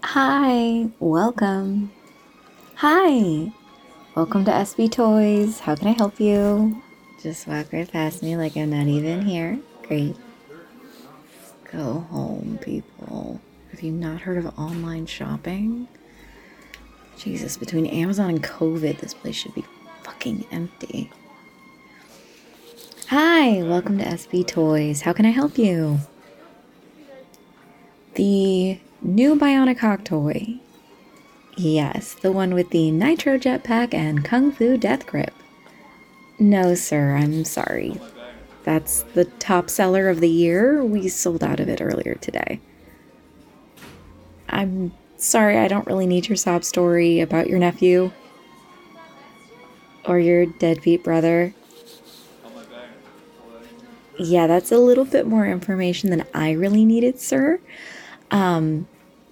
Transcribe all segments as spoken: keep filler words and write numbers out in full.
Hi, welcome. Hi, welcome to S B Toys. How can I help you? Just walk right past me like I'm not even here. Great. Go home, people. Have you not heard of online shopping? Jesus, between Amazon and COVID, this place should be fucking empty. Hi, welcome to S B Toys. How can I help you? The new Bionic Hawk toy. Yes, the one with the Nitro Jetpack and Kung Fu Death Grip. No, sir, I'm sorry. That's the top seller of the year. We sold out of it earlier today. I'm sorry, I don't really need your sob story about your nephew or your deadbeat brother. Yeah, that's a little bit more information than I really needed, sir. Um,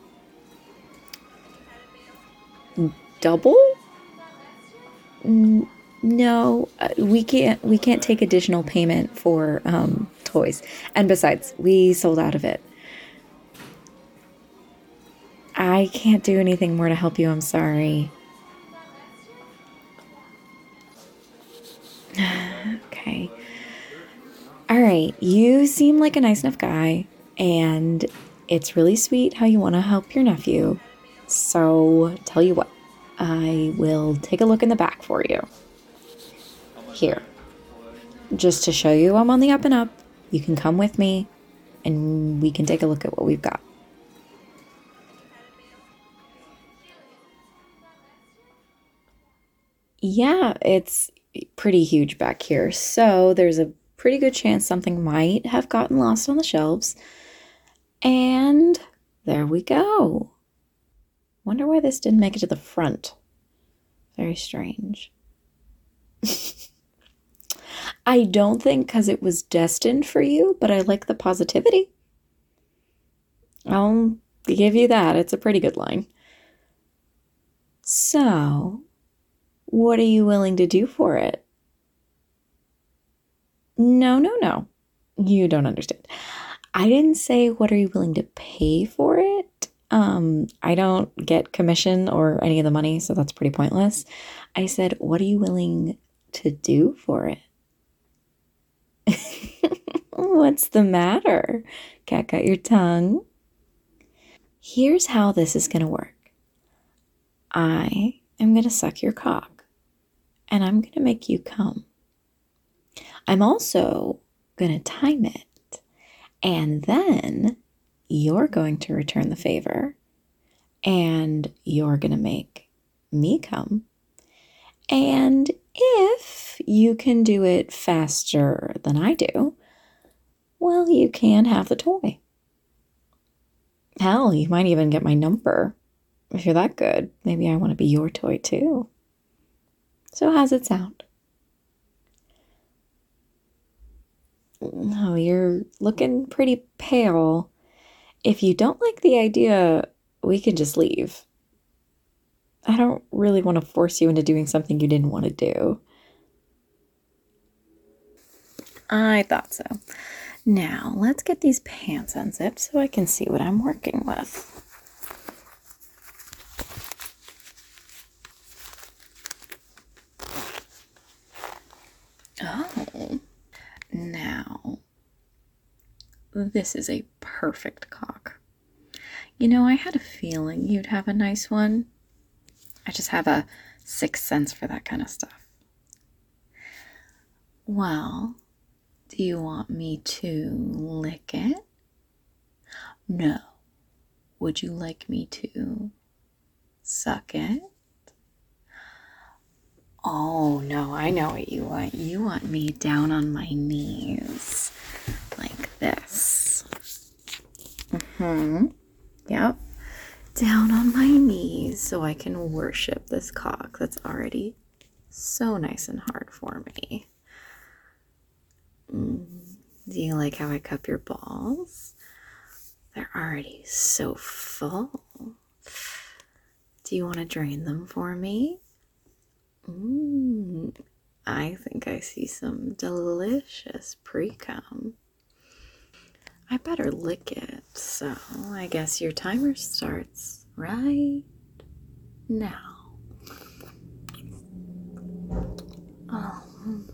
double? No, uh, we can't. We can't take additional payment for um, toys. And besides, we sold out of it. I can't do anything more to help you. I'm sorry. Okay. All right. You seem like a nice enough guy, and it's really sweet how you want to help your nephew. So, tell you what, I will take a look in the back for you. Here. Just to show you I'm on the up and up, you can come with me and we can take a look at what we've got. Yeah, it's pretty huge back here. So there's a pretty good chance something might have gotten lost on the shelves. And there we go. Wonder why this didn't make it to the front. Very strange. I don't think because it was destined for you, but I like the positivity. I'll give you that. It's a pretty good line. So, what are you willing to do for it? No, no, no. You don't understand. I didn't say what are you willing to pay for it. Um, I don't get commission or any of the money, so that's pretty pointless. I said, what are you willing to do for it? What's the matter? Cat got your tongue? Here's how this is going to work. I am going to suck your cock, and I'm going to make you come. I'm also going to time it, and then you're going to return the favor, and you're going to make me come. And if you can do it faster than I do, well, you can have the toy. Hell, you might even get my number. If you're that good, maybe I want to be your toy too. So how's it sound? Oh, you're looking pretty pale. If you don't like the idea, we can just leave. I don't really want to force you into doing something you didn't want to do. I thought so. Now, let's get these pants unzipped so I can see what I'm working with. Oh, now, this is a perfect cock. You know, I had a feeling you'd have a nice one. I just have a sixth sense for that kind of stuff. Well, do you want me to lick it? No. Would you like me to suck it? Oh, no, I know what you want. You want me down on my knees like this. Mm-hmm. Yep. Down on my knees so I can worship this cock that's already so nice and hard for me. Mm. Do you like how I cup your balls? They're already so full. Do you want to drain them for me? Mm, I think I see some delicious pre-cum. I better lick it, so I guess your timer starts right now. Um,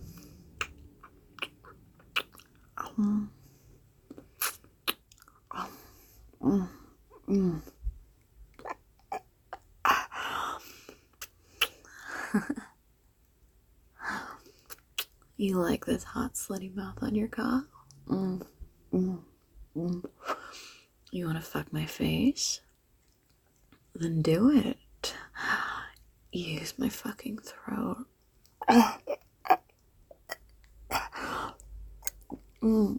um, um, mm, You like this hot, slutty mouth on your cock? Mm, mm, mm. You want to fuck my face? Then do it. Use my fucking throat. Mm.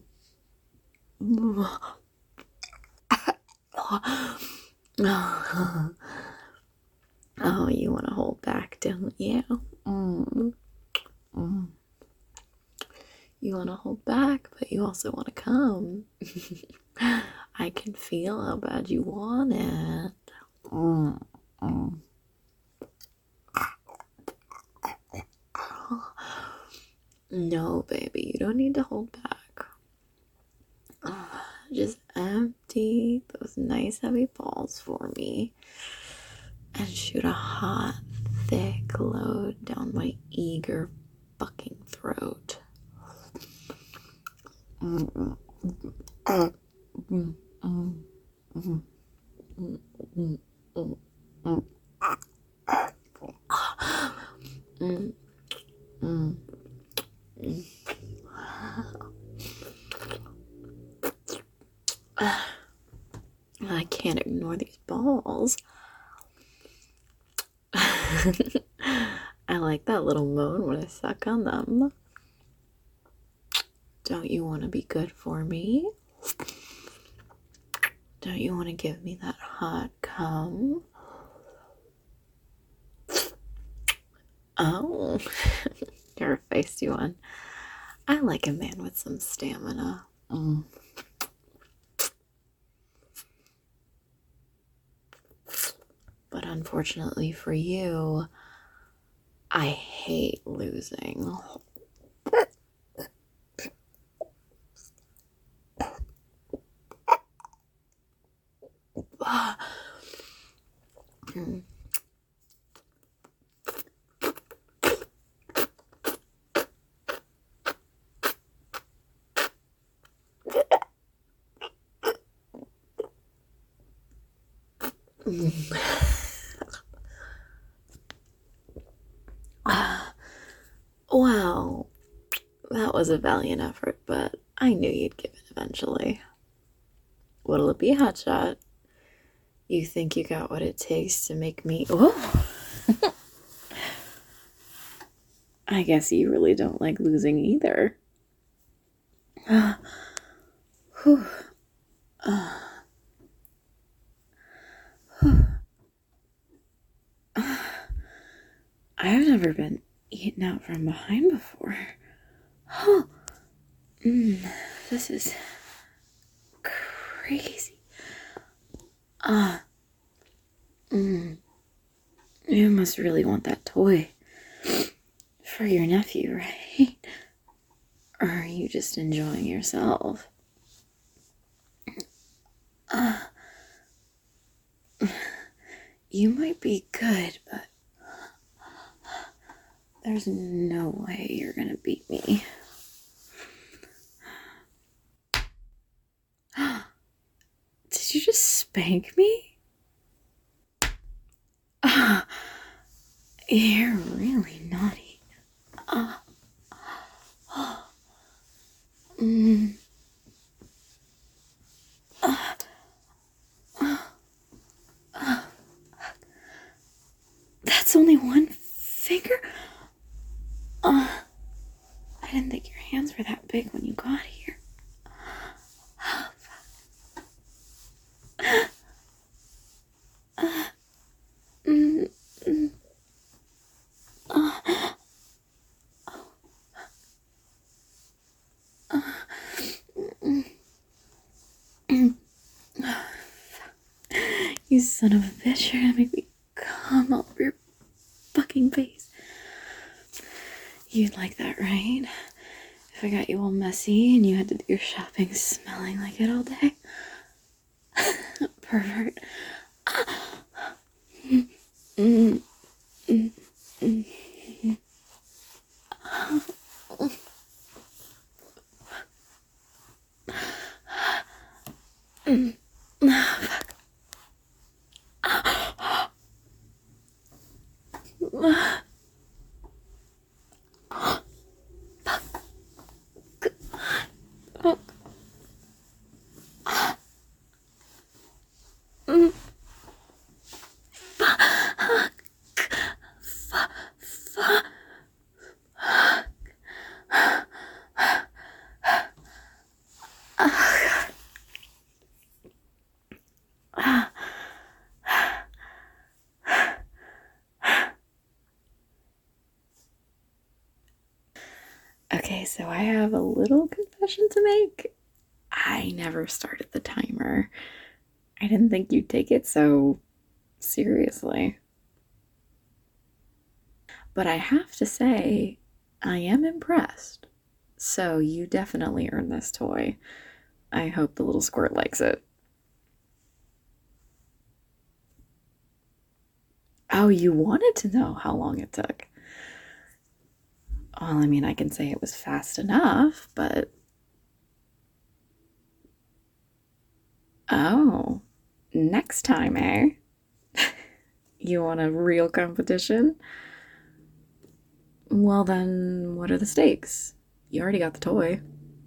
Oh, you want to hold back, don't you? Mm. Mm. You want to hold back, but you also want to come. I can feel how bad you want it. Mm. Mm. No, baby, you don't need to hold back. Just empty those nice heavy balls for me and shoot a hot, thick load down my eager fucking throat. Mm, mm, mm, mm, mm, mm, mm, mm, mm. Mm, mm, mm. I can't ignore these balls. I like that little moan when I suck on them. Don't you want to be good for me? Don't you want to give me that hot cum? Oh, you're a feisty one. I like a man with some stamina. Mm. But unfortunately for you, I hate losing. Wow, that was a valiant effort, but I knew you'd give it eventually. What'll it be, Hotshot? You think you got what it takes to make me... Oh! I guess you really don't like losing either. Uh, whew. Uh, whew. Uh, I've never been eaten out from behind before. Oh, mm, this is crazy. Ah, uh, mm, you must really want that toy for your nephew, right? Or are you just enjoying yourself? Uh, you might be good, but there's no way you're gonna beat me. Did you just spank me? Uh, you're really naughty. Uh, uh, mm, uh, uh, uh, that's only one finger? Uh, I didn't think your hands were that big when you got here. Uh, mm, mm, uh, uh, mm, mm. You son of a bitch, you're gonna make me come all over your fucking face. You'd like that, right? If I got you all messy and you had to do your shopping smelling like it all day. Pervert. Mm, mm, mm. Mm. Mm. Okay, so I have a little confession to make. I never started the timer. I didn't think you'd take it so seriously. But I have to say, I am impressed. So you definitely earned this toy. I hope the little squirt likes it. Oh, you wanted to know how long it took. Well, I mean, I can say it was fast enough, but. Oh, next time, eh? You want a real competition? Well, then, what are the stakes? You already got the toy.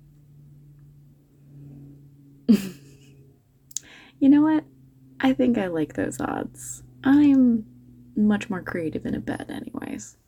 You know what? I think I like those odds. I'm much more creative in a bed, anyways.